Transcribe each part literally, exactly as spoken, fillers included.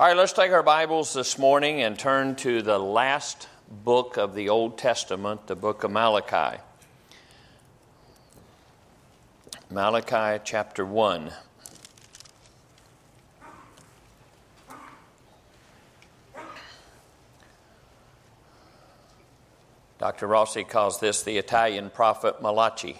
All right, let's take our Bibles this morning and turn to the last book of the Old Testament, the book of Malachi. Malachi chapter one. Doctor Rossi calls this the Italian prophet Malachi.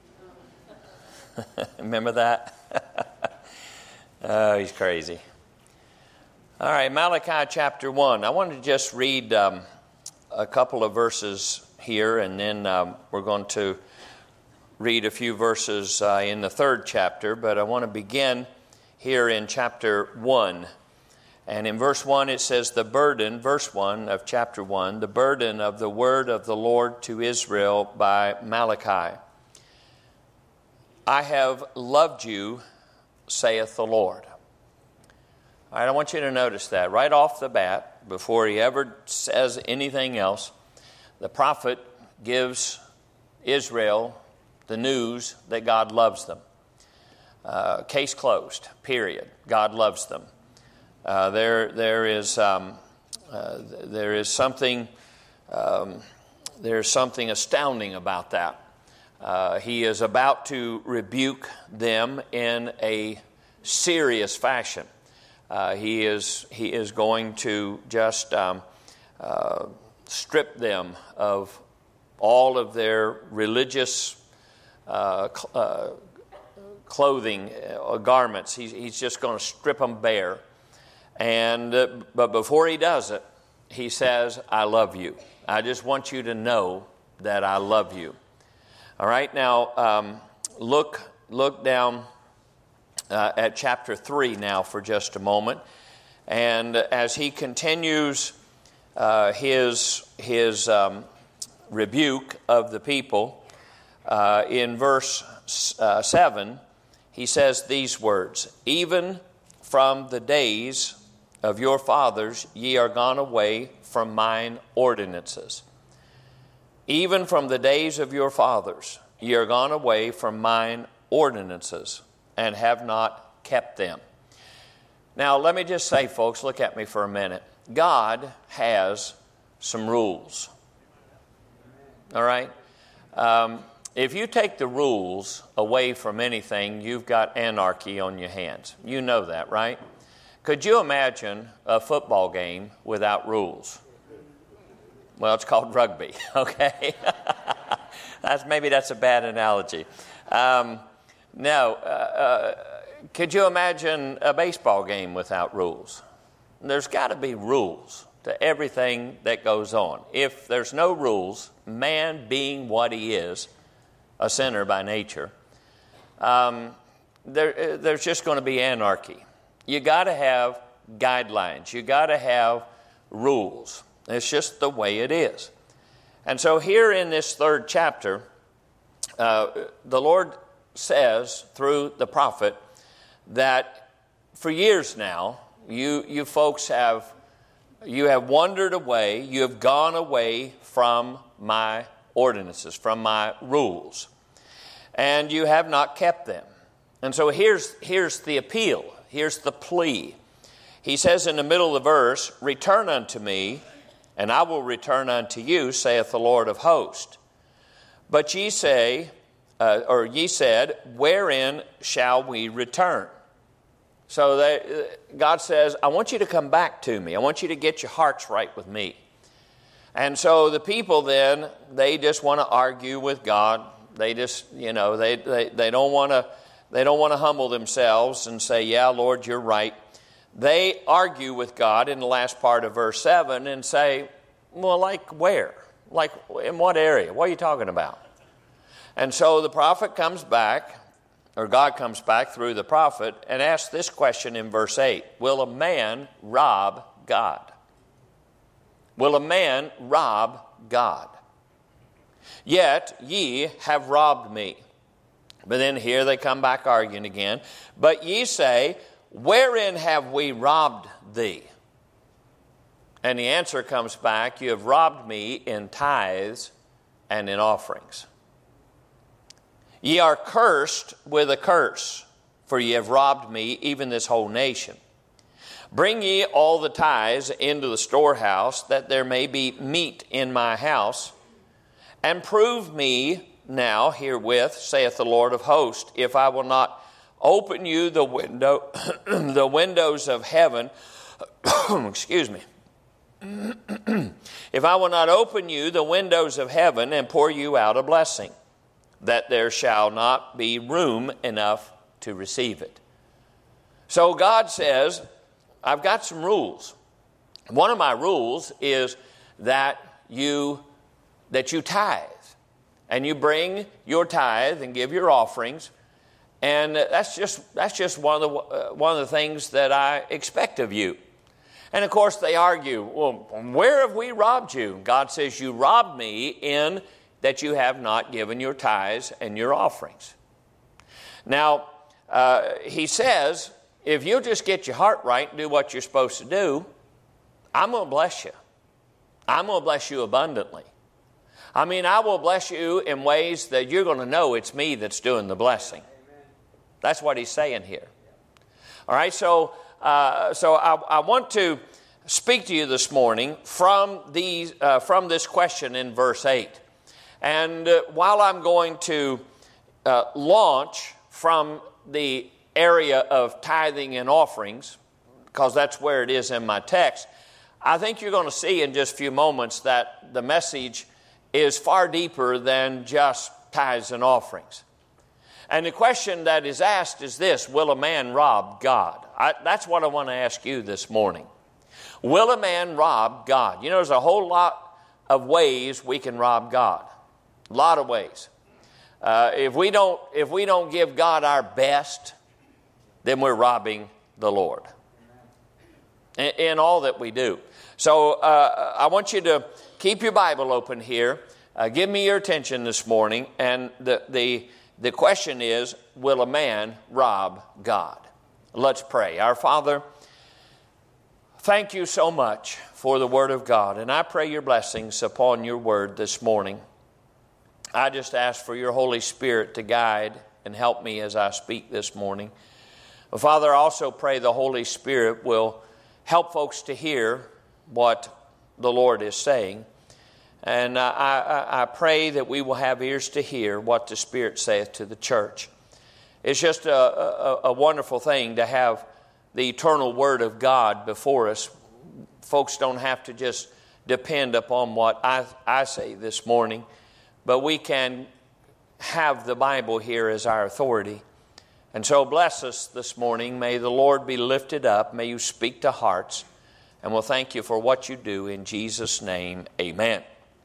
Remember that? Oh, he's crazy. All right, Malachi chapter one. I want to just read um, a couple of verses here, and then um, we're going to read a few verses uh, in the third chapter. But I want to begin here in chapter one. And in verse one it says, the burden, verse one of chapter one, the burden of the word of the Lord to Israel by Malachi. I have loved you, saith the Lord. All right, I want you to notice that right off the bat, before he ever says anything else, the prophet gives Israel the news that God loves them. Uh, case closed, period. God loves them. Uh, there, there is, um, uh, there is something, um, there is something astounding about that. Uh, he is about to rebuke them in a serious fashion. Uh, he is he is going to just um, uh, strip them of all of their religious uh, cl- uh, clothing, uh, garments. He's, he's just going to strip them bare. And uh, but before he does it, he says, I love you. I just want you to know that I love you. All right, now um, look look down uh, at chapter three now for just a moment. And as he continues uh, his, his um, rebuke of the people, uh, in verse uh, seven, he says these words, even from the days of your fathers ye are gone away from mine ordinances. Even from the days of your fathers ye are gone away from mine ordinances, and have not kept them. Now, let me just say, folks, look at me for a minute. God has some rules. All right? Um, if you take the rules away from anything, you've got anarchy on your hands. You know that, right? Could you imagine a football game without rules? Well, it's called rugby, okay? that's maybe that's a bad analogy. Um, no, uh, uh, could you imagine a baseball game without rules? There's got to be rules to everything that goes on. If there's no rules, man being what he is, a sinner by nature, um, there, there's just going to be anarchy. You got to have guidelines. You got to have rules. It's just the way it is. And so here in this third chapter, uh, the Lord says through the prophet that for years now, you you folks have you have wandered away, you have gone away from my ordinances, from my rules, and you have not kept them. And so here's here's the appeal, here's the plea. He says in the middle of the verse, return unto me, and I will return unto you, saith the Lord of hosts. But ye say, uh, or ye said, wherein shall we return? So they, God says, I want you to come back to me. I want you to get your hearts right with me. And so the people then, they just want to argue with God. They just, you know, they they, they don't want to they don't want to humble themselves and say, yeah, Lord, you're right. They argue with God in the last part of verse seven and say, well, like where? Like in what area? What are you talking about? And so the prophet comes back, or God comes back through the prophet and asks this question in verse eight. Will a man rob God? Will a man rob God? Yet ye have robbed me. But then here they come back arguing again. But ye say, wherein have we robbed thee? And the answer comes back, you have robbed me in tithes and in offerings. Ye are cursed with a curse, for ye have robbed me, even this whole nation. Bring ye all the tithes into the storehouse, that there may be meat in my house. And prove me now herewith, saith the Lord of hosts, if I will not open you the window, the windows of heaven, excuse me, if I will not open you the windows of heaven and pour you out a blessing, that there shall not be room enough to receive it. So God says, I've got some rules. One of my rules is that you that you tithe, and you bring your tithe and give your offerings, and that's just that's just one of the uh, one of the things that I expect of you. And of course they argue, well, where have we robbed you? God says, you robbed me in that you have not given your tithes and your offerings. Now, uh, he says, if you'll just get your heart right and do what you're supposed to do, I'm going to bless you. I'm going to bless you abundantly. I mean, I will bless you in ways that you're going to know it's me that's doing the blessing. That's what he's saying here. All right, so uh, so I, I want to speak to you this morning from these uh, from this question in verse eight. And uh, while I'm going to uh, launch from the area of tithing and offerings, because that's where it is in my text, I think you're going to see in just a few moments that the message is far deeper than just tithes and offerings. And the question that is asked is this: will a man rob God? I, that's what I want to ask you this morning. Will a man rob God? You know, there's a whole lot of ways we can rob God. A lot of ways. Uh, if we don't, if we don't give God our best, then we're robbing the Lord in, in all that we do. So uh, I want you to keep your Bible open here. Uh, give me your attention this morning. And the, the, the question is, will a man rob God? Let's pray. Our Father, thank you so much for the Word of God. And I pray your blessings upon your Word this morning. I just ask for your Holy Spirit to guide and help me as I speak this morning. Father, I also pray the Holy Spirit will help folks to hear what the Lord is saying. And I, I, I pray that we will have ears to hear what the Spirit saith to the church. It's just a, a, a wonderful thing to have the eternal Word of God before us. Folks don't have to just depend upon what I, I say this morning, but we can have the Bible here as our authority. And so bless us this morning. May the Lord be lifted up. May you speak to hearts. And we'll thank you for what you do in Jesus' name. Amen.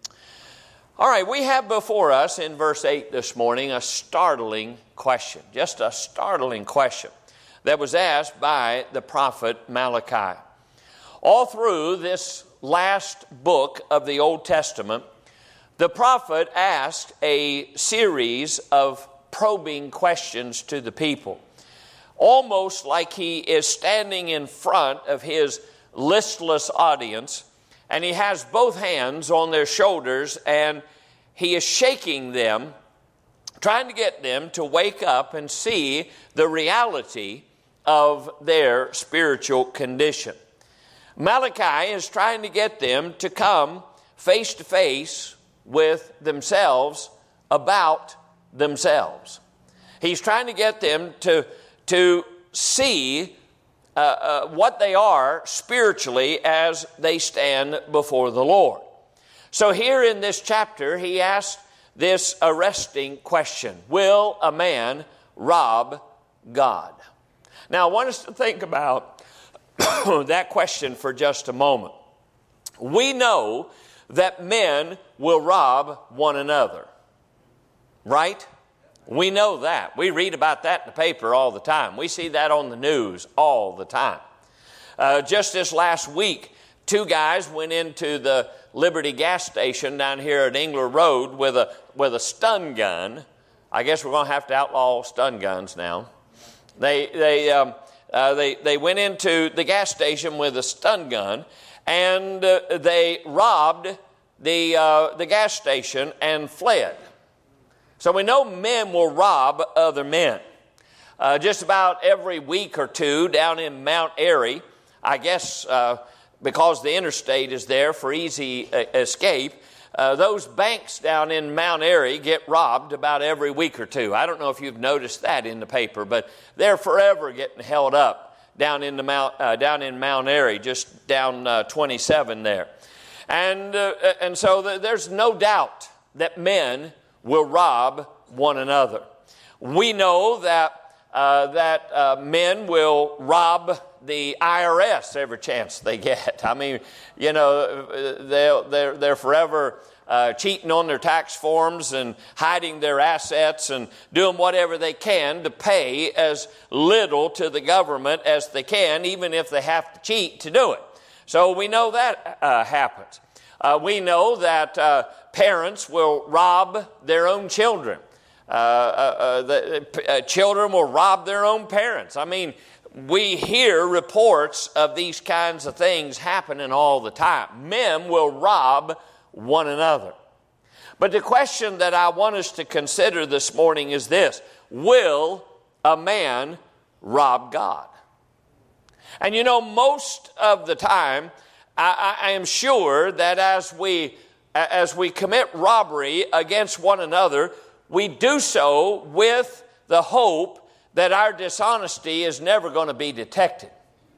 All right, we have before us in verse eight this morning a startling question. Just a startling question that was asked by the prophet Malachi. All through this last book of the Old Testament, the prophet asked a series of probing questions to the people, almost like he is standing in front of his listless audience, and he has both hands on their shoulders, and he is shaking them, trying to get them to wake up and see the reality of their spiritual condition. Malachi is trying to get them to come face to face with themselves about themselves. He's trying to get them to, to see uh, uh, what they are spiritually as they stand before the Lord. So here in this chapter, he asks this arresting question: will a man rob God? Now, I want us to think about that question for just a moment. We know that men will rob one another, right? We know that. We read about that in the paper all the time. We see that on the news all the time. Uh, just this last week, two guys went into the Liberty gas station down here at Engler Road with a with a stun gun. I guess we're going to have to outlaw stun guns now. They they um, uh, they they went into the gas station with a stun gun, and uh, they robbed the uh, the gas station and fled. So we know men will rob other men. Uh, just about every week or two down in Mount Airy, I guess uh, because the interstate is there for easy uh, escape, uh, those banks down in Mount Airy get robbed about every week or two. I don't know if you've noticed that in the paper, but they're forever getting held up down in the Mount uh, down in Mount Airy, just down uh, twenty-seven there. And uh, and so th- there's no doubt that men will rob one another. We know that uh, that uh, men will rob the I R S every chance they get. I mean, you know, they're they're, they're forever uh, cheating on their tax forms and hiding their assets and doing whatever they can to pay as little to the government as they can, even if they have to cheat to do it. So we know that uh, happens. Uh, we know that uh, parents will rob their own children. Uh, uh, uh, the uh, children will rob their own parents. I mean, we hear reports of these kinds of things happening all the time. Men will rob one another. But the question that I want us to consider this morning is this: will a man rob God? And you know, most of the time, I, I am sure that as we as we commit robbery against one another, we do so with the hope that our dishonesty is never going to be detected.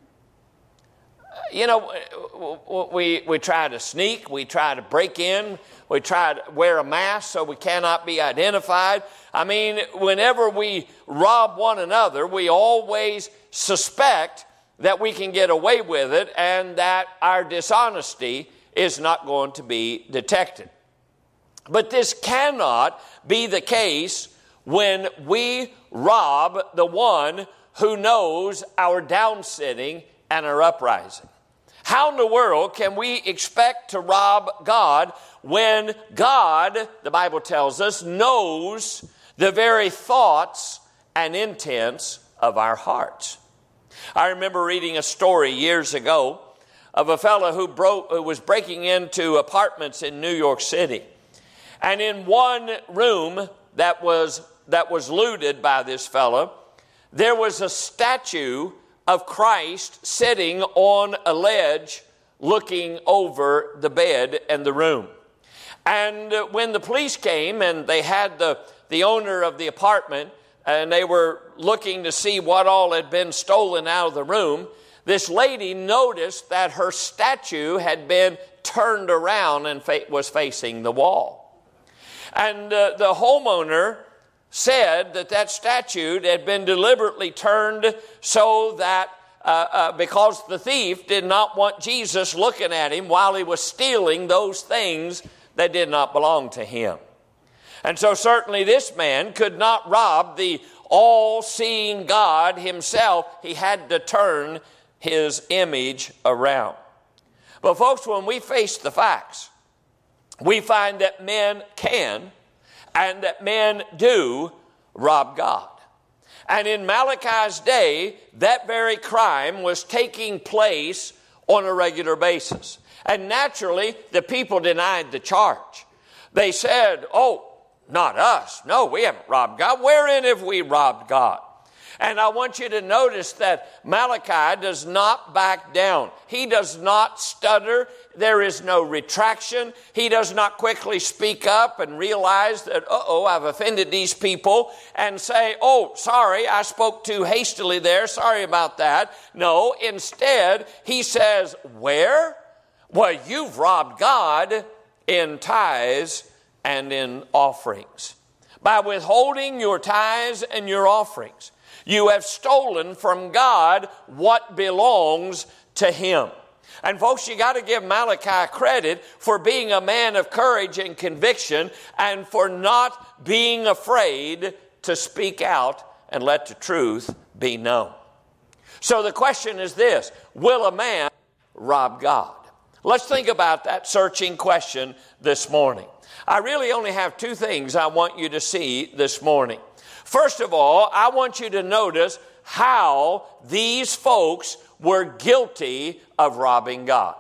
You know, we, we try to sneak, we try to break in, we try to wear a mask so we cannot be identified. I mean, whenever we rob one another, we always suspect that we can get away with it and that our dishonesty is not going to be detected. But this cannot be the case when we rob the one who knows our downsitting and our uprising. How in the world can we expect to rob God when God, the Bible tells us, knows the very thoughts and intents of our hearts? I remember reading a story years ago of a fellow who, broke, who was breaking into apartments in New York City. And in one room that was, that was looted by this fellow, there was a statue of Christ sitting on a ledge looking over the bed and the room. And when the police came and they had the, the owner of the apartment and they were looking to see what all had been stolen out of the room, this lady noticed that her statue had been turned around and fa- was facing the wall. And uh, the homeowner said that that statue had been deliberately turned so that uh, uh, because the thief did not want Jesus looking at him while he was stealing those things that did not belong to him. And so certainly this man could not rob the all-seeing God himself. He had to turn his image around. But folks, when we face the facts, we find that men can and that men do rob God. And in Malachi's day, that very crime was taking place on a regular basis. And naturally, the people denied the charge. They said, oh, not us. No, we haven't robbed God. Wherein have we robbed God? And I want you to notice that Malachi does not back down. He does not stutter. There is no retraction. He does not quickly speak up and realize that, uh-oh, I've offended these people, and say, oh, sorry, I spoke too hastily there. Sorry about that. No, instead, he says, where? Well, you've robbed God in tithes and in offerings. By withholding your tithes and your offerings, you have stolen from God what belongs to Him. And folks, you got to give Malachi credit for being a man of courage and conviction and for not being afraid to speak out and let the truth be known. So the question is this: will a man rob God? Let's think about that searching question this morning. I really only have two things I want you to see this morning. First of all, I want you to notice how these folks were guilty of robbing God.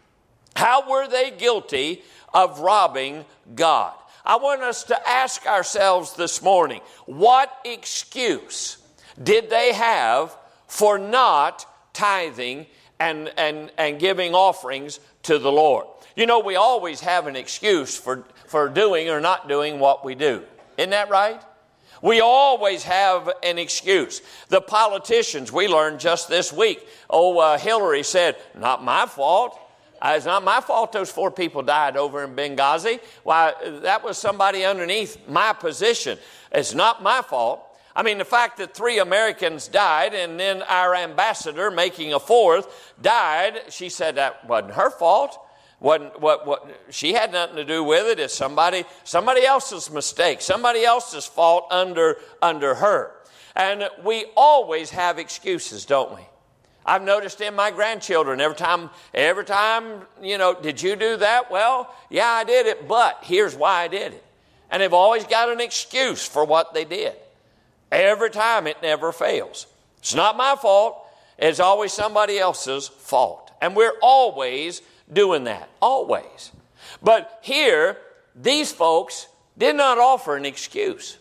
How were they guilty of robbing God? I want us to ask ourselves this morning, what excuse did they have for not tithing and, and, and giving offerings to the Lord. You know, we always have an excuse for, for doing or not doing what we do. Isn't that right? We always have an excuse. The politicians, we learned just this week, oh, uh, Hillary said, not my fault. Uh, it's not my fault those four people died over in Benghazi. Why, that was somebody underneath my position. It's not my fault. I mean, the fact that three Americans died and then our ambassador, making a fourth, died, she said that wasn't her fault. Wasn't, what, what, she had nothing to do with it. It's somebody, somebody else's mistake, somebody else's fault under, under her. And we always have excuses, don't we? I've noticed in my grandchildren, every time, every time, you know, did you do that? Well, yeah, I did it, but here's why I did it. And they've always got an excuse for what they did. Every time, it never fails. It's not my fault. It's always somebody else's fault. And we're always doing that, always. But here, these folks did not offer an excuse.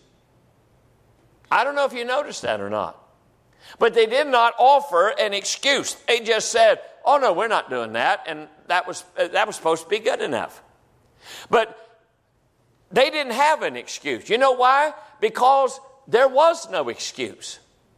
I don't know if you noticed that or not. But they did not offer an excuse. They just said, oh no, we're not doing that. And that was, that was supposed to be good enough. But they didn't have an excuse. You know why? Because there was no excuse.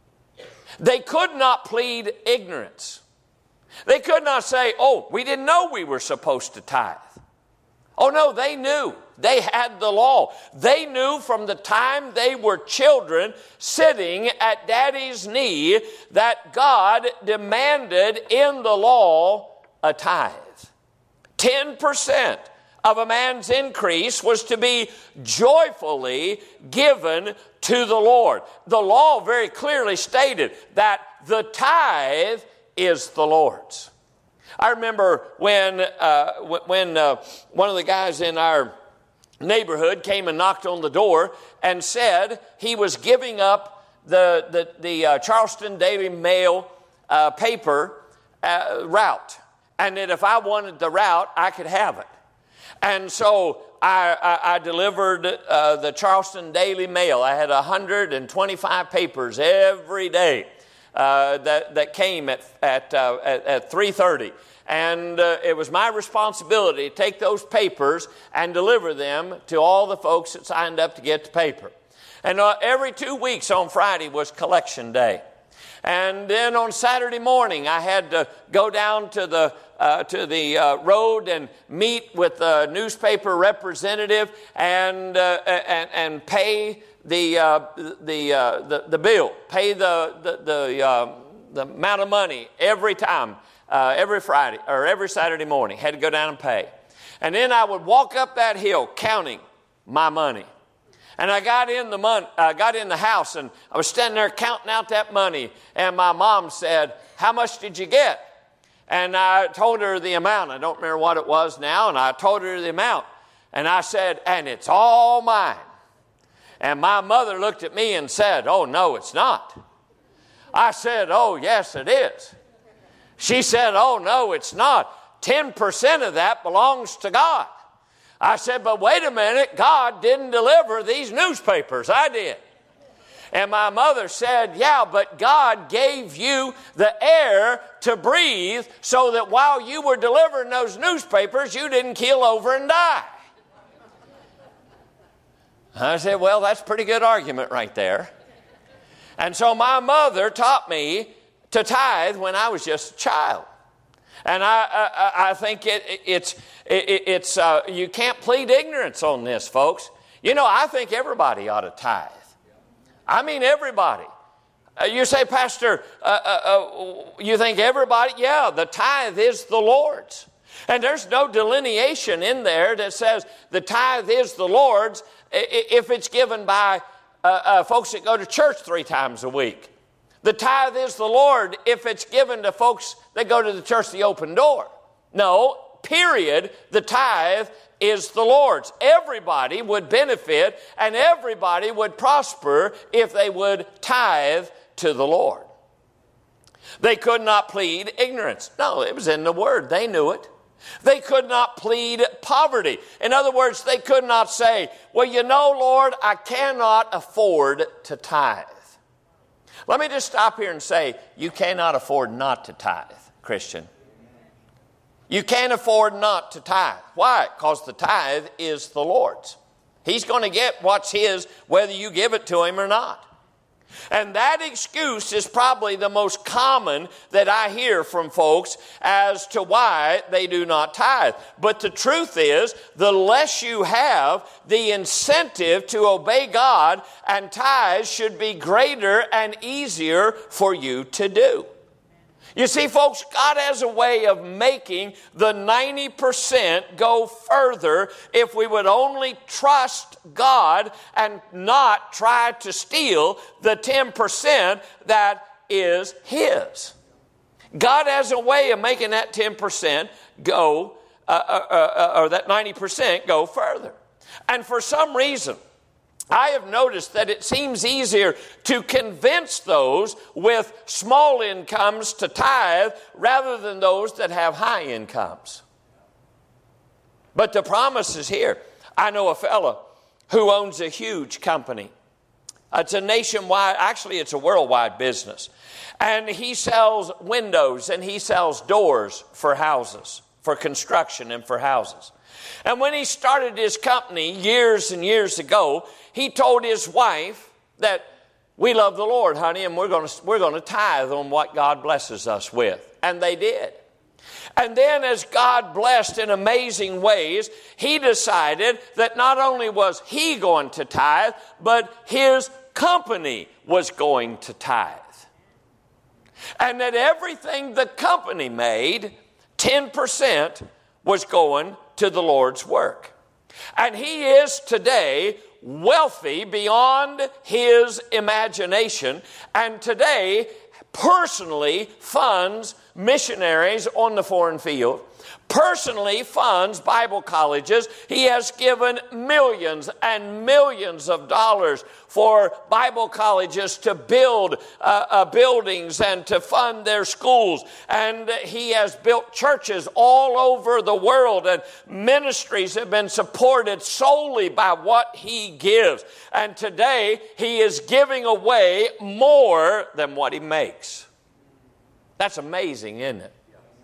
They could not plead ignorance. They could not say, oh, we didn't know we were supposed to tithe. Oh no, they knew. They had the law. They knew from the time they were children sitting at daddy's knee that God demanded in the law a tithe. ten percent of a man's increase was to be joyfully given to the Lord. The law very clearly stated that the tithe is the Lord's. I remember when uh, when uh, one of the guys in our neighborhood came and knocked on the door and said he was giving up the the, the uh, Charleston Daily Mail uh, paper uh, route, and that if I wanted the route, I could have it. And so I, I, I delivered uh, the Charleston Daily Mail. I had one hundred twenty-five papers every day uh, that that came at at uh, at, at three thirty. And uh, it was my responsibility to take those papers and deliver them to all the folks that signed up to get the paper. And uh, every two weeks on Friday was collection day. And then on Saturday morning, I had to go down to the uh, to the uh, road and meet with the newspaper representative and uh, and, and pay the uh, the, uh, the the bill, pay the the the, uh, the amount of money every time. Uh, every Friday or every Saturday morning, had to go down and pay. And then I would walk up that hill counting my money. And I got in the mon- uh, got in the house and I was standing there counting out that money. And my mom said, "How much did you get?" And I told her the amount. I don't remember what it was now. And I told her the amount. And I said, "And it's all mine." And my mother looked at me and said, "Oh, no, it's not." I said, "Oh, yes, it is." She said, "Oh, no, it's not. ten percent of that belongs to God." I said, "But wait a minute, God didn't deliver these newspapers. I did." And my mother said, "Yeah, but God gave you the air to breathe so that while you were delivering those newspapers, you didn't keel over and die." I said, "Well, that's a pretty good argument right there." And so my mother taught me to tithe when I was just a child. And I I, I think it, it, it's, it, it's uh, you can't plead ignorance on this, folks. You know, I think everybody ought to tithe. I mean everybody. Uh, you say, "Pastor, uh, uh, uh, you think everybody?" Yeah, the tithe is the Lord's. And there's no delineation in there that says the tithe is the Lord's if it's given by uh, uh, folks that go to church three times a week. The tithe is the Lord if it's given to folks that go to the church the open door. No, period. The tithe is the Lord's. Everybody would benefit and everybody would prosper if they would tithe to the Lord. They could not plead ignorance. No, it was in the Word. They knew it. They could not plead poverty. In other words, they could not say, "Well, you know, Lord, I cannot afford to tithe." Let me just stop here and say, you cannot afford not to tithe, Christian. You can't afford not to tithe. Why? Because the tithe is the Lord's. He's going to get what's his whether you give it to him or not. And that excuse is probably the most common that I hear from folks as to why they do not tithe. But the truth is, the less you have, the incentive to obey God and tithe should be greater and easier for you to do. You see, folks, God has a way of making the ninety percent go further if we would only trust God and not try to steal the ten percent that is his. God has a way of making that ten percent go, uh, uh, uh, or that ninety percent go further. And for some reason, I have noticed that it seems easier to convince those with small incomes to tithe rather than those that have high incomes. But the promise is here. I know a fellow who owns a huge company. It's a nationwide, actually it's a worldwide business. And he sells windows and he sells doors for houses, for construction and for houses. And when he started his company years and years ago, he told his wife that we love the Lord, honey, and we're going to we're going to tithe on what God blesses us with. And they did. And then as God blessed in amazing ways, he decided that not only was he going to tithe, but his company was going to tithe. And that everything the company made, ten percent was going to the Lord's work. And he is today wealthy beyond his imagination, and today personally funds missionaries on the foreign field, personally funds Bible colleges. He has given millions and millions of dollars for Bible colleges to build uh, uh, buildings and to fund their schools. And he has built churches all over the world, and ministries have been supported solely by what he gives. And today he is giving away more than what he makes. That's amazing, isn't it?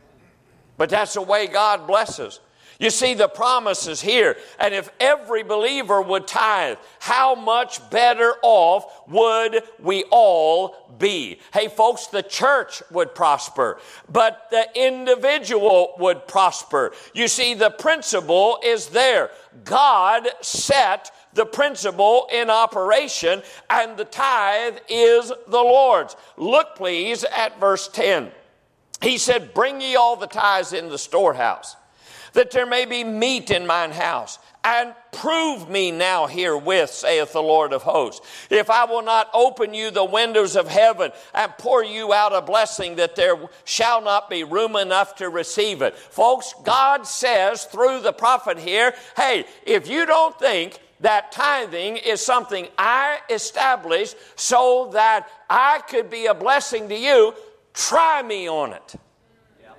But that's the way God blesses. You see, the promise is here. And if every believer would tithe, how much better off would we all be? Hey, folks, the church would prosper, but the individual would prosper. You see, the principle is there. God set the principle in operation, and the tithe is the Lord's. Look, please, at verse ten. He said, bring ye all the tithes in the storehouse, that there may be meat in mine house. And prove me now herewith, saith the Lord of hosts, if I will not open you the windows of heaven and pour you out a blessing, that there shall not be room enough to receive it. Folks, God says through the prophet here, hey, if you don't think that tithing is something I established so that I could be a blessing to you, try me on it. Yep.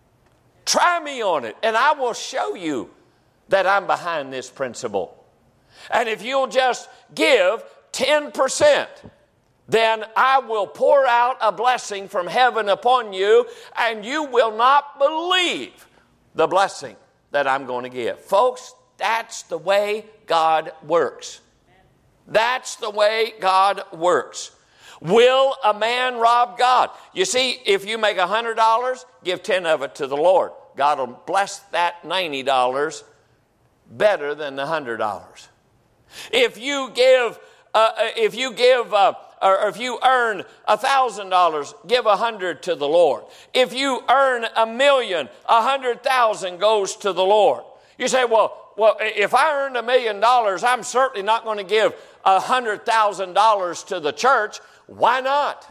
Try me on it, and I will show you that I'm behind this principle. And if you'll just give ten percent, then I will pour out a blessing from heaven upon you, and you will not believe the blessing that I'm going to give. Folks, that's the way God works. That's the way God works. Will a man rob God? You see, if you make one hundred dollars, give ten of it to the Lord. God will bless that ninety dollars better than the one hundred dollars. If you give, uh, if you give, uh, or if you earn one thousand dollars, give one hundred dollars to the Lord. If you earn a million, one hundred thousand goes to the Lord. You say, well, well, if I earned a million dollars, I'm certainly not going to give one hundred thousand dollars to the church. Why not?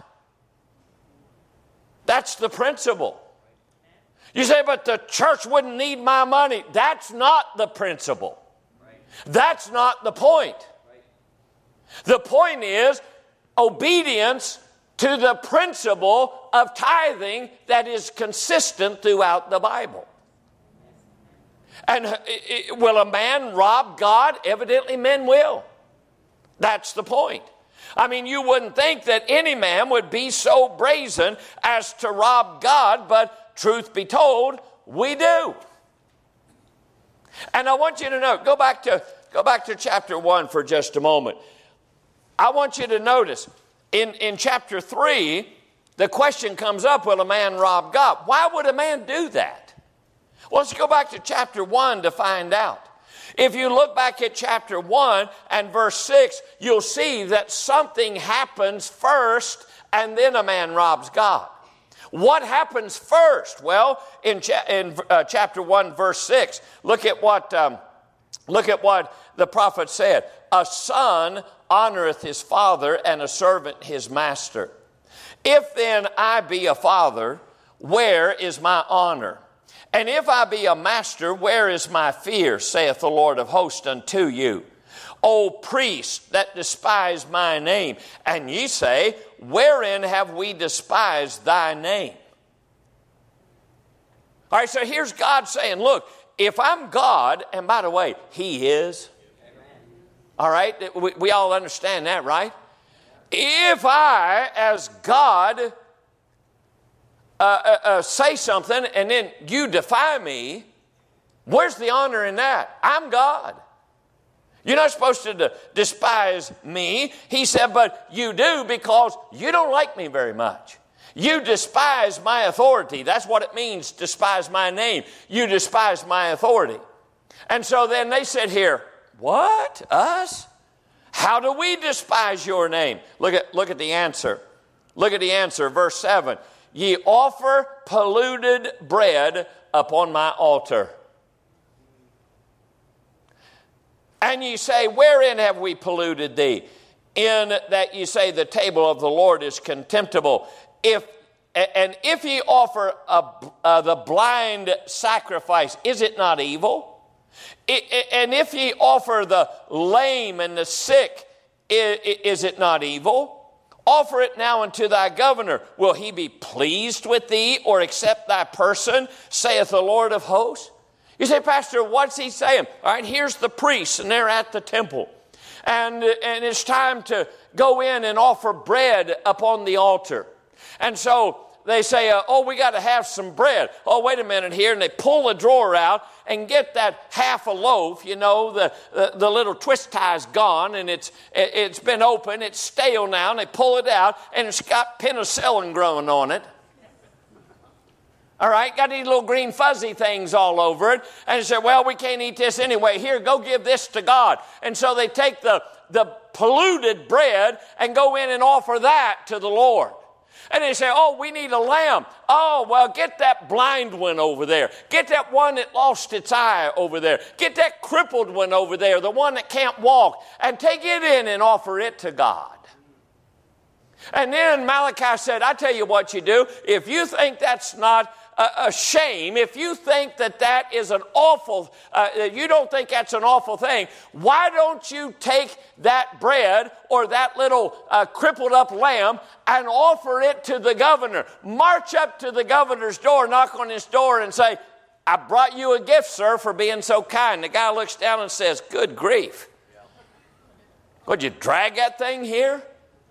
That's the principle. You say, but the church wouldn't need my money. That's not the principle. That's not the point. The point is obedience to the principle of tithing that is consistent throughout the Bible. And will a man rob God? Evidently men will. That's the point. I mean, you wouldn't think that any man would be so brazen as to rob God, but truth be told, we do. And I want you to note, go back to, go back to chapter one for just a moment. I want you to notice, in, in chapter three, the question comes up, will a man rob God? Why would a man do that? Well, let's go back to chapter one to find out. If you look back at chapter one and verse six, you'll see that something happens first and then a man robs God. What happens first? Well, in, cha- in uh, chapter one, verse six, look at what um, look at what the prophet said. A son honoreth his father, and a servant his master. If then I be a father, where is my honor? And if I be a master, where is my fear, saith the Lord of hosts unto you? O priests that despise my name. And ye say, wherein have we despised thy name? All right, so here's God saying, look, if I'm God, and by the way, he is. All right, we, we all understand that, right? If I, as God, uh, uh, uh, say something and then you defy me, where's the honor in that? I'm God. You're not supposed to de- despise me. He said, but you do because you don't like me very much. You despise my authority. That's what it means, despise my name. You despise my authority. And so then they said here, what? Us? How do we despise your name? Look at, look at the answer. Look at the answer, verse seven. Ye offer polluted bread upon my altar. And ye say, wherein have we polluted thee? In that ye say the table of the Lord is contemptible. If and if ye offer a, uh, the blind sacrifice, is it not evil? And if ye offer the lame and the sick, is it not evil? Offer it now unto thy governor. Will he be pleased with thee or accept thy person, saith the Lord of hosts? You say, Pastor, what's he saying? All right, here's the priests, and they're at the temple. And, and it's time to go in and offer bread upon the altar. And so they say, uh, oh, we got to have some bread. Oh, wait a minute here. And they pull a drawer out and get that half a loaf. You know, the, the, the little twist tie's gone and it's it, it's been open. It's stale now. And they pull it out and it's got penicillin growing on it. All right, got these little green fuzzy things all over it. And they say, well, we can't eat this anyway. Here, go give this to God. And so they take the, the polluted bread and go in and offer that to the Lord. And they say, oh, we need a lamb. Oh, well, get that blind one over there. Get that one that lost its eye over there. Get that crippled one over there, the one that can't walk. And take it in and offer it to God. And then Malachi said, I tell you what you do. If you think that's not a shame, if you think that that is an awful, uh, you don't think that's an awful thing, why don't you take that bread or that little uh, crippled up lamb and offer it to the governor? March up to the governor's door, knock on his door and say, I brought you a gift, sir, for being so kind. The guy looks down and says, good grief. Would you drag that thing here?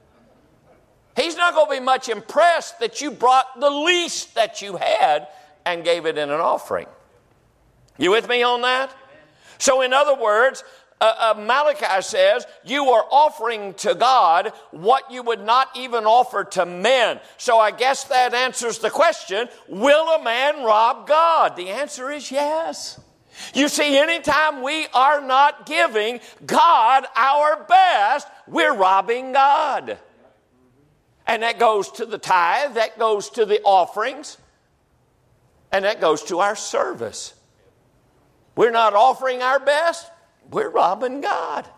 He's not going to be much impressed that you brought the least that you had and gave it in an offering. You with me on that? So in other words, uh, uh, Malachi says, you are offering to God what you would not even offer to men. So I guess that answers the question, will a man rob God? The answer is yes. You see, anytime we are not giving God our best, we're robbing God. And that goes to the tithe, that goes to the offerings, and that goes to our service. We're not offering our best, we're robbing God.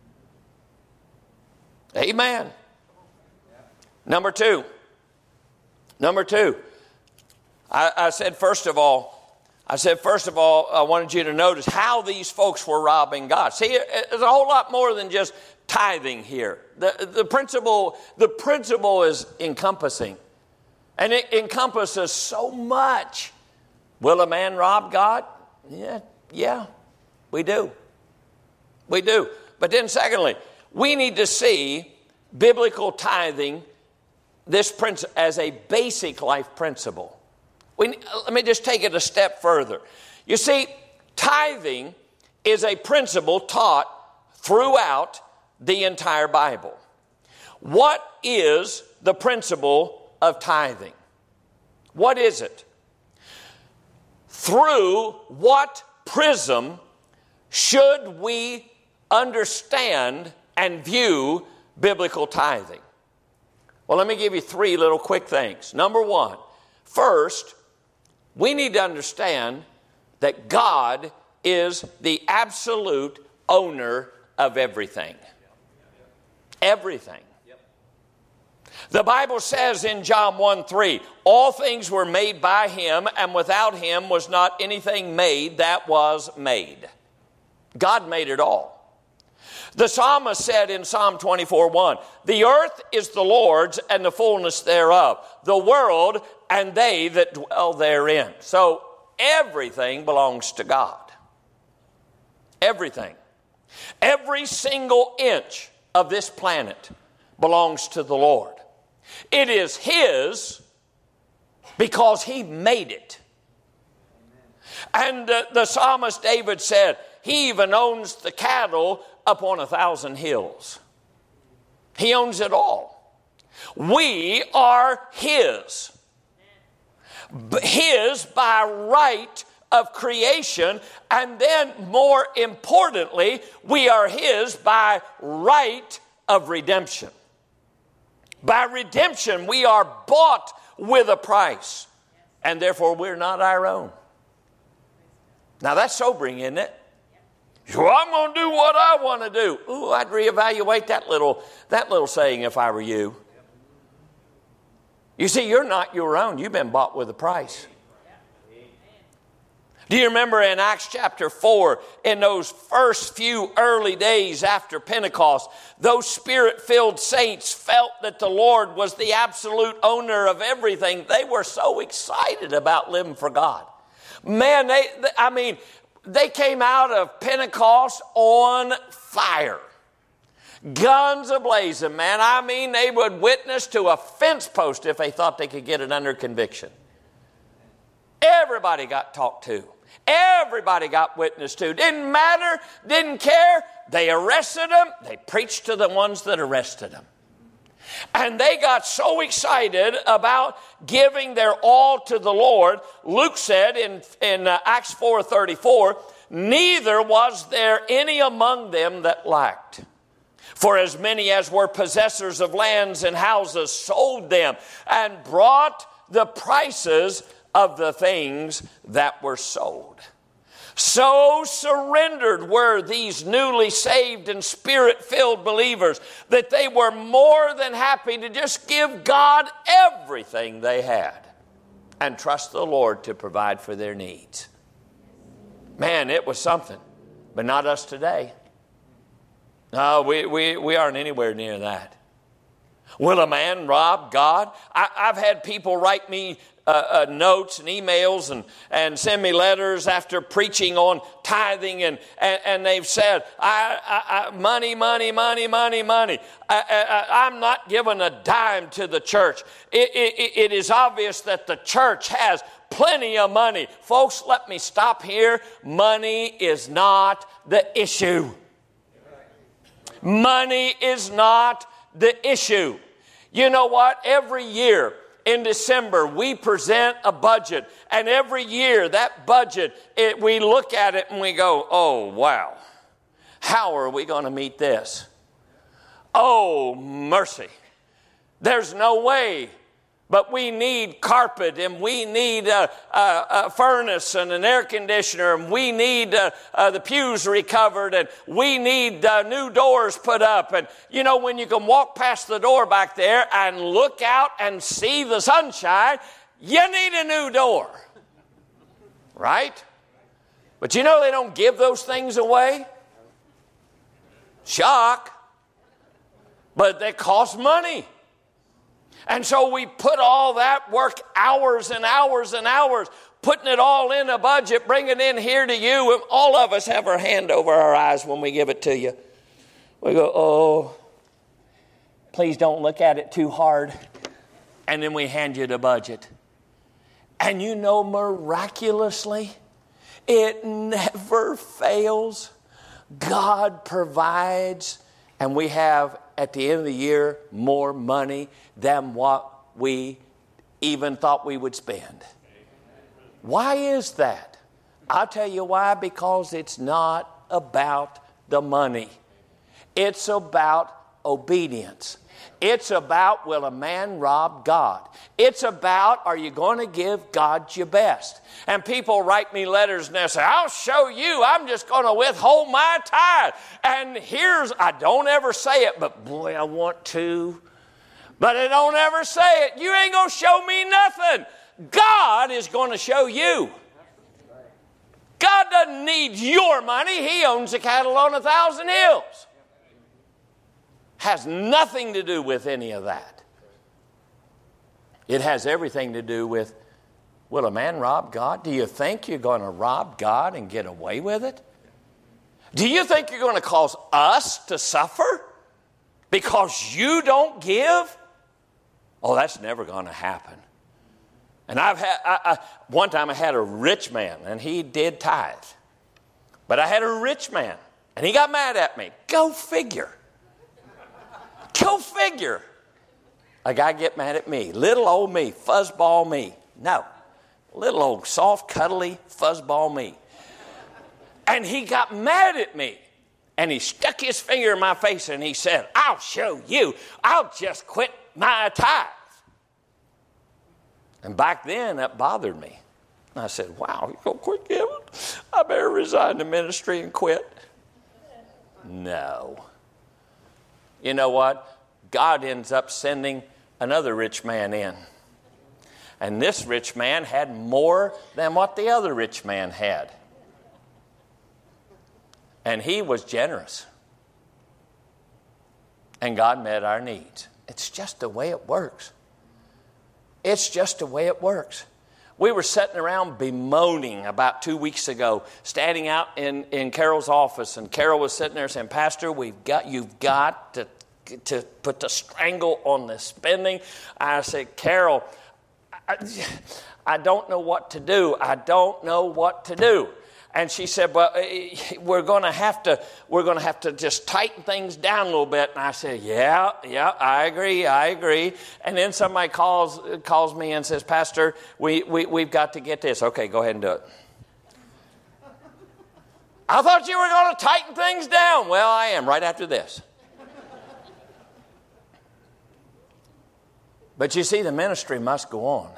Amen. Number two. Number two. I, I said, first of all, I said, first of all, I wanted you to notice how these folks were robbing God. See, there's a whole lot more than just tithing here. The, the principle, the principle is encompassing. And it encompasses so much. Will a man rob God? Yeah, yeah, we do. We do. But then secondly, we need to see biblical tithing, this principle, as a basic life principle. We, let me just take it a step further. You see, tithing is a principle taught throughout the entire Bible. What is the principle of tithing? What is it? Through what prism should we understand and view biblical tithing? Well, let me give you three little quick things. Number one, first, we need to understand that God is the absolute owner of everything. Everything. The Bible says in John one three, all things were made by him, and without him was not anything made that was made. God made it all. The psalmist said in Psalm twenty-four one, the earth is the Lord's and the fullness thereof, the world and they that dwell therein. So everything belongs to God. Everything. Every single inch of this planet belongs to the Lord. It is his because he made it. And uh, the psalmist David said, he even owns the cattle upon a thousand hills. He owns it all. We are his. His by right of creation, and then more importantly, we are his by right of redemption. By redemption, we are bought with a price, and therefore we're not our own. Now that's sobering, isn't it? So I'm going to do what I want to do. Ooh, I'd reevaluate that little, that little saying if I were you. You see, you're not your own. You've been bought with a price. Do you remember in Acts chapter four, in those first few early days after Pentecost, those spirit-filled saints felt that the Lord was the absolute owner of everything. They were so excited about living for God. Man, they, I mean, they came out of Pentecost on fire. Guns a-blazing, man. I mean, they would witness to a fence post if they thought they could get it under conviction. Everybody got talked to. Everybody got witnessed to. Didn't matter, didn't care. They arrested them. They preached to the ones that arrested them. And they got so excited about giving their all to the Lord. Luke said in, in uh, Acts four thirty-four, neither was there any among them that lacked. For as many as were possessors of lands and houses sold them and brought the prices of the things that were sold. So surrendered were these newly saved and spirit-filled believers that they were more than happy to just give God everything they had and trust the Lord to provide for their needs. Man, it was something, but not us today. No, we, we, we aren't anywhere near that. Will a man rob God? I, I've had people write me uh, uh, notes and emails and, and send me letters after preaching on tithing, and, and, and they've said, I, I, I, money, money, money, money, money. I, I, I'm not giving a dime to the church. It, it, it is obvious that the church has plenty of money. Folks, let me stop here. Money is not the issue. Money is not the issue. You know what? Every year in December, we present a budget. And every year, that budget, it, we look at it and we go, oh, wow. How are we going to meet this? Oh, mercy. There's no way. But we need carpet, and we need a, a, a furnace and an air conditioner, and we need uh, uh, the pews recovered, and we need uh, new doors put up. And, you know, when you can walk past the door back there and look out and see the sunshine, you need a new door. Right? But you know they don't give those things away? Shock. But they cost money. And so we put all that work, hours and hours and hours, putting it all in a budget, bringing it in here to you. And all of us have our hand over our eyes when we give it to you. We go, oh, please don't look at it too hard. And then we hand you the budget. And you know, miraculously, it never fails. God provides, and we have, at the end of the year, more money than what we even thought we would spend. Why is that? I'll tell you why. Because it's not about the money. It's about obedience. It's about, will a man rob God? It's about, are you going to give God your best? And people write me letters and they say, I'll show you. I'm just going to withhold my tithe. And here's, I don't ever say it, but boy, I want to. But I don't ever say it. You ain't going to show me nothing. God is going to show you. God doesn't need your money. He owns the cattle on a thousand hills. Has nothing to do with any of that. It has everything to do with, will a man rob God? Do you think you're going to rob God and get away with it? Do you think you're going to cause us to suffer because you don't give? Oh, that's never going to happen. And I've had, I, I, one time I had a rich man and he did tithe. But I had a rich man and he got mad at me. Go figure. Go figure. A guy get mad at me. Little old me, fuzzball me. No. Little old soft, cuddly, fuzzball me. And he got mad at me. And he stuck his finger in my face and he said, I'll show you. I'll just quit my tithe. And back then, that bothered me. And I said, wow, you're going to quit giving? I better resign the ministry and quit. No. You know what? God ends up sending another rich man in. And this rich man had more than what the other rich man had. And he was generous. And God met our needs. It's just the way it works. It's just the way it works. We were sitting around bemoaning about two weeks ago, standing out in, in Carol's office, and Carol was sitting there saying, Pastor, we've got you've got to, to put the strangle on the spending. I said, Carol, I, I don't know what to do. I don't know what to do. And she said, well, we're going to have to, we're going to have to just tighten things down a little bit. And I said, yeah, yeah, I agree, I agree. And then somebody calls calls me and says, Pastor, we, we, we've got to get this. Okay, go ahead and do it. I thought you were going to tighten things down. Well, I am right after this. But you see, the ministry must go on.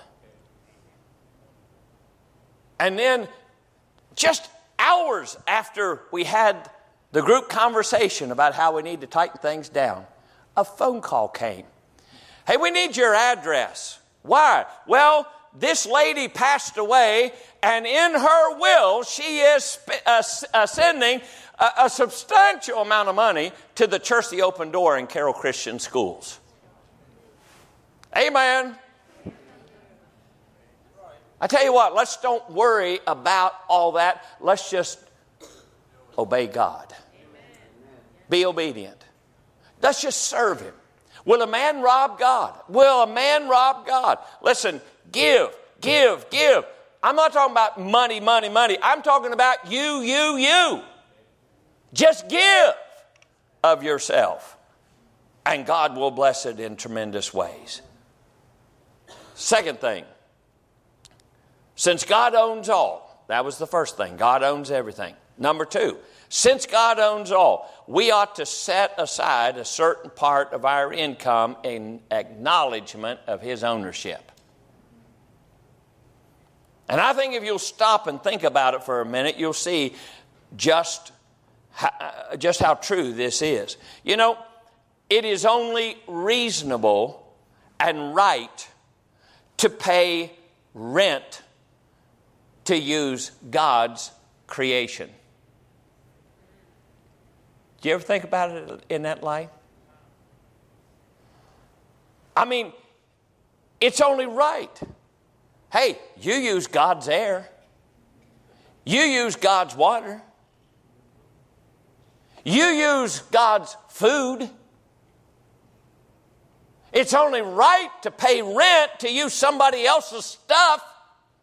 And then just hours after we had the group conversation about how we need to tighten things down, a phone call came. Hey, we need your address. Why? Well, this lady passed away, and in her will, she is sp- uh, uh, sending a, a substantial amount of money to the Church the Open Door in Carroll Christian Schools. Amen. I tell you what, let's don't worry about all that. Let's just obey God. Be obedient. Let's just serve Him. Will a man rob God? Will a man rob God? Listen, give, give, give. I'm not talking about money, money, money. I'm talking about you, you, you. Just give of yourself. And God will bless it in tremendous ways. Second thing. Since God owns all, that was the first thing. God owns everything. Number two, since God owns all, we ought to set aside a certain part of our income in acknowledgement of His ownership. And I think if you'll stop and think about it for a minute, you'll see just how, just how true this is. You know, it is only reasonable and right to pay rent to use God's creation. Do you ever think about it in that light? I mean, it's only right. Hey, you use God's air. You use God's water. You use God's food. It's only right to pay rent to use somebody else's stuff.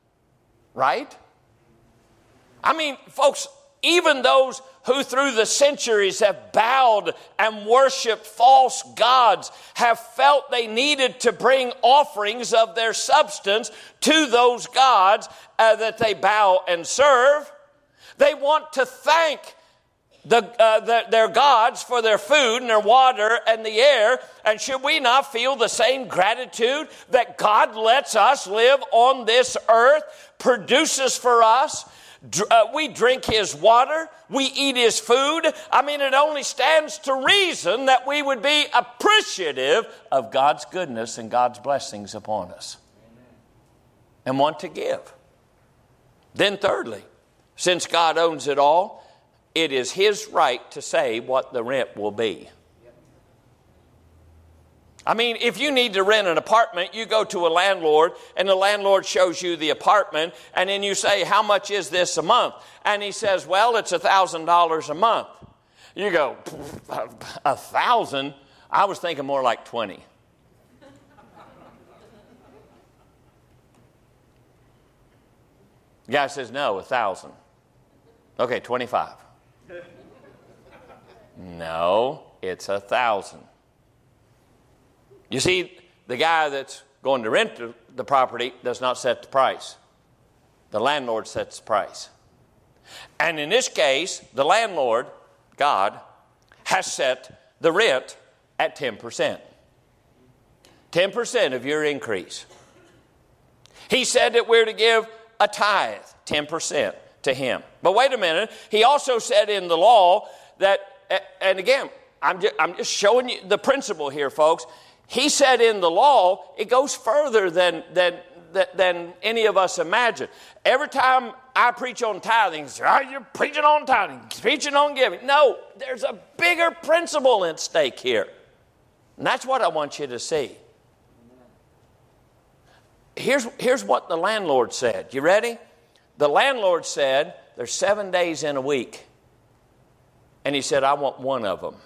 right? I mean, folks, even those who through the centuries have bowed and worshiped false gods have felt they needed to bring offerings of their substance to those gods uh, that they bow and serve. They want to thank the, uh, the, their gods for their food and their water and the air. And should we not feel the same gratitude that God lets us live on this earth, produces for us? Uh, we drink his water. We eat his food. I mean, it only stands to reason that we would be appreciative of God's goodness and God's blessings upon us. Amen. And want to give. Then thirdly, since God owns it all, it is his right to say what the rent will be. I mean, if you need to rent an apartment, you go to a landlord and the landlord shows you the apartment and then you say, how much is this a month? And he says, well, it's one thousand dollars a month. You go, a thousand? I was thinking more like twenty. The guy says, no, a thousand. Okay, twenty-five. No, it's a thousand. You see, the guy that's going to rent the property does not set the price. The landlord sets the price. And in this case, the landlord, God, has set the rent at ten percent. ten percent of your increase. He said that we're to give a tithe, ten percent to him. But wait a minute, he also said in the law that, and again, I'm just, I'm just showing you the principle here, folks. He said in the law, it goes further than, than, than any of us imagine. Every time I preach on tithing, say, oh, you're preaching on tithing, preaching on giving. No, there's a bigger principle at stake here. And that's what I want you to see. Here's, here's what the landlord said. You ready? The landlord said, there's seven days in a week. And he said, I want one of them.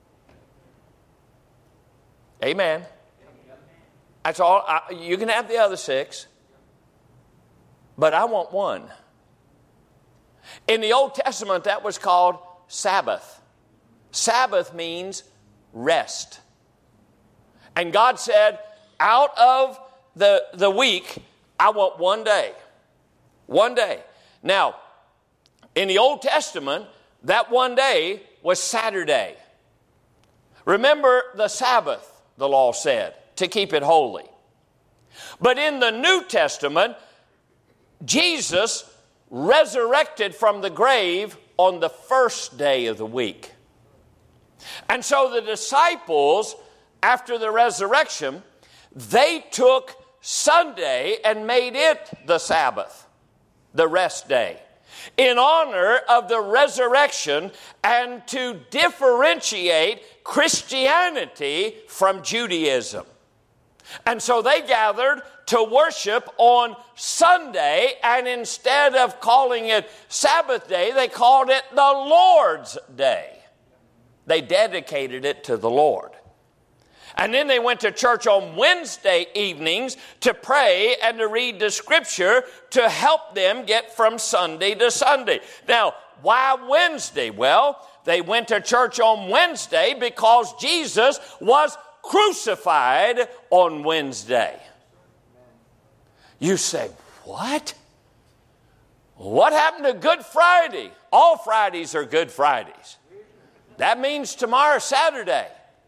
Amen. That's all. I, you can have the other six, but I want one. In the Old Testament, that was called Sabbath. Sabbath means rest. And God said, out of the, the week, I want one day. One day. Now, in the Old Testament, that one day was Saturday. Remember the Sabbath. The law said, to keep it holy. But in the New Testament, Jesus resurrected from the grave on the first day of the week. And so the disciples, after the resurrection, they took Sunday and made it the Sabbath, the rest day, in honor of the resurrection and to differentiate Christianity from Judaism. And so they gathered to worship on Sunday, and instead of calling it Sabbath day, they called it the Lord's Day. They dedicated it to the Lord. And then they went to church on Wednesday evenings to pray and to read the scripture to help them get from Sunday to Sunday. Now, why Wednesday? Well, they went to church on Wednesday because Jesus was crucified on Wednesday. You say, what? What happened to Good Friday? All Fridays are Good Fridays. That means tomorrow, Saturday.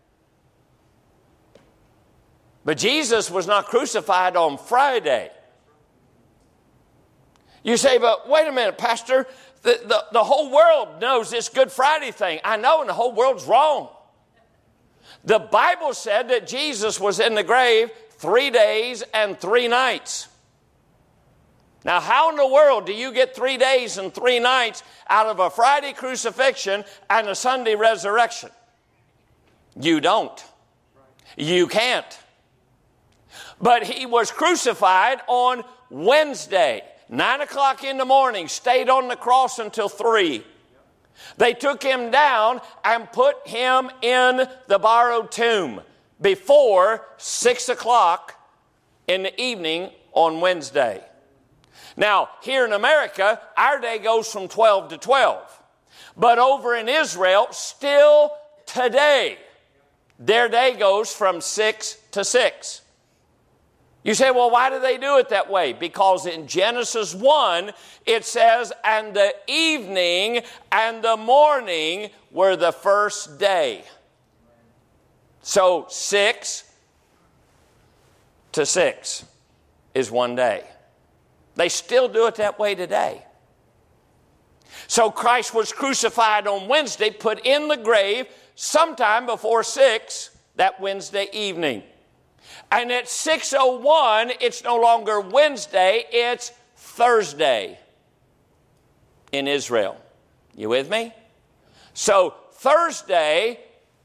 But Jesus was not crucified on Friday. You say, but wait a minute, Pastor, the, the, the whole world knows this Good Friday thing. I know, and the whole world's wrong. The Bible said that Jesus was in the grave three days and three nights. Now, how in the world do you get three days and three nights out of a Friday crucifixion and a Sunday resurrection? You don't. You can't. But he was crucified on Wednesday, nine o'clock in the morning, stayed on the cross until three. They took him down and put him in the borrowed tomb before six o'clock in the evening on Wednesday. Now, here in America, our day goes from twelve to twelve. But over in Israel, still today, their day goes from six to six. You say, well, why do they do it that way? Because in Genesis one, it says, and the evening and the morning were the first day. So six to six is one day. They still do it that way today. So Christ was crucified on Wednesday, put in the grave sometime before six that Wednesday evening. And at six oh one, it's no longer Wednesday, it's Thursday in Israel. You with me? So Thursday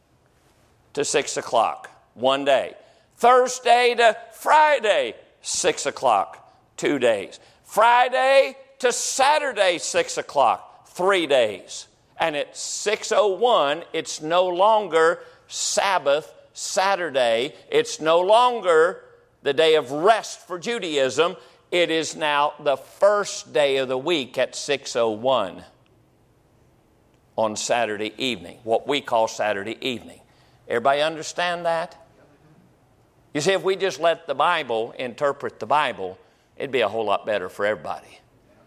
to six o'clock, one day. Thursday to Friday, six o'clock, two days. Friday to Saturday, six o'clock, three days. And at six oh one, it's no longer Sabbath Saturday. It's no longer the day of rest for Judaism. It is now the first day of the week at six oh one on Saturday evening, what we call Saturday evening. Everybody understand that? You see, if we just let the Bible interpret the Bible, it'd be a whole lot better for everybody.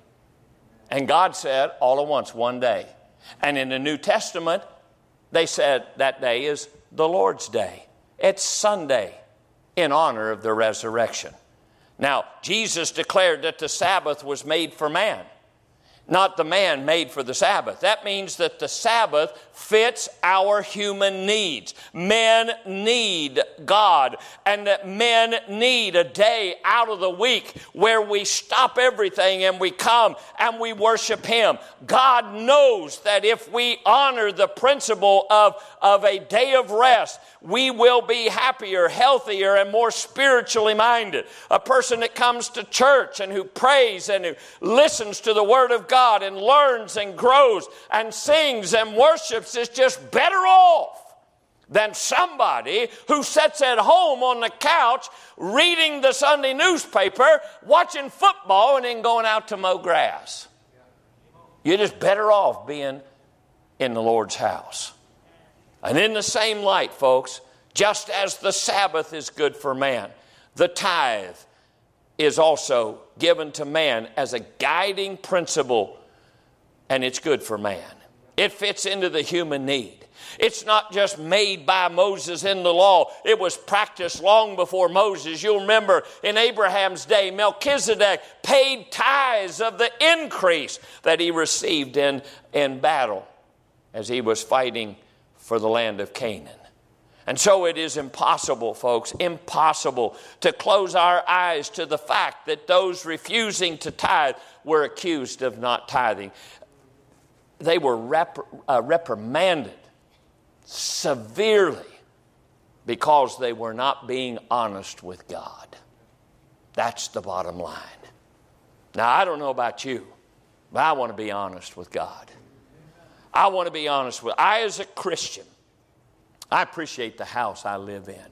And God said all at once, one day. And in the New Testament, they said that day is the Lord's Day. It's Sunday in honor of the resurrection. Now, Jesus declared that the Sabbath was made for man, not the man made for the Sabbath. That means that the Sabbath fits our human needs. Men need God, and that men need a day out of the week where we stop everything and we come and we worship Him. God knows that if we honor the principle of, of a day of rest, we will be happier, healthier, and more spiritually minded. A person that comes to church and who prays and who listens to the Word of God and learns and grows and sings and worships is just better off than somebody who sits at home on the couch reading the Sunday newspaper, watching football, and then going out to mow grass. You're just better off being in the Lord's house. And in the same light, folks, just as the Sabbath is good for man, the tithe is also given to man as a guiding principle, and it's good for man. It fits into the human need. It's not just made by Moses in the law. It was practiced long before Moses. You'll remember in Abraham's day, Melchizedek paid tithes of the increase that he received in, in battle as he was fighting for the land of Canaan. And so it is impossible, folks, impossible to close our eyes to the fact that those refusing to tithe were accused of not tithing. They were rep- uh, reprimanded severely because they were not being honest with God. That's the bottom line. Now, I don't know about you, but I want to be honest with God. I want to be honest with, I as a Christian, I appreciate the house I live in.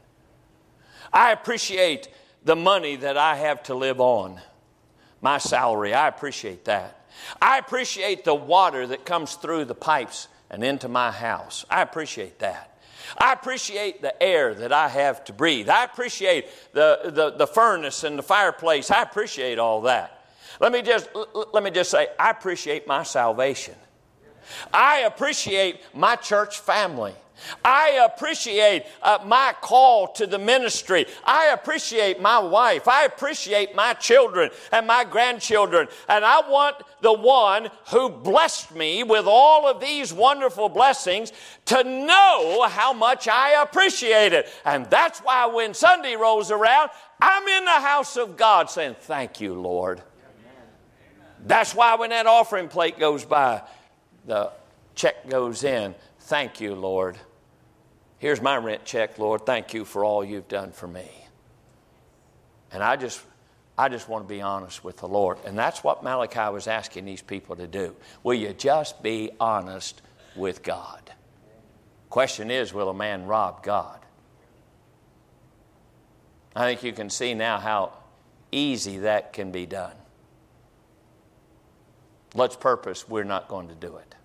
I appreciate the money that I have to live on. My salary, I appreciate that. I appreciate the water that comes through the pipes and into my house. I appreciate that. I appreciate the air that I have to breathe. I appreciate the, the, the furnace and the fireplace. I appreciate all that. Let me just, let me just say, I appreciate my salvation. I appreciate my church family. I appreciate uh, my call to the ministry. I appreciate my wife. I appreciate my children and my grandchildren. And I want the one who blessed me with all of these wonderful blessings to know how much I appreciate it. And that's why when Sunday rolls around, I'm in the house of God saying, thank you, Lord. That's why when that offering plate goes by, the check goes in. Thank you, Lord. Here's my rent check, Lord. Thank you for all you've done for me. And I just, I just want to be honest with the Lord. And that's what Malachi was asking these people to do. Will you just be honest with God? Question is, will a man rob God? I think you can see now how easy that can be done. let's purpose we're not going to do it.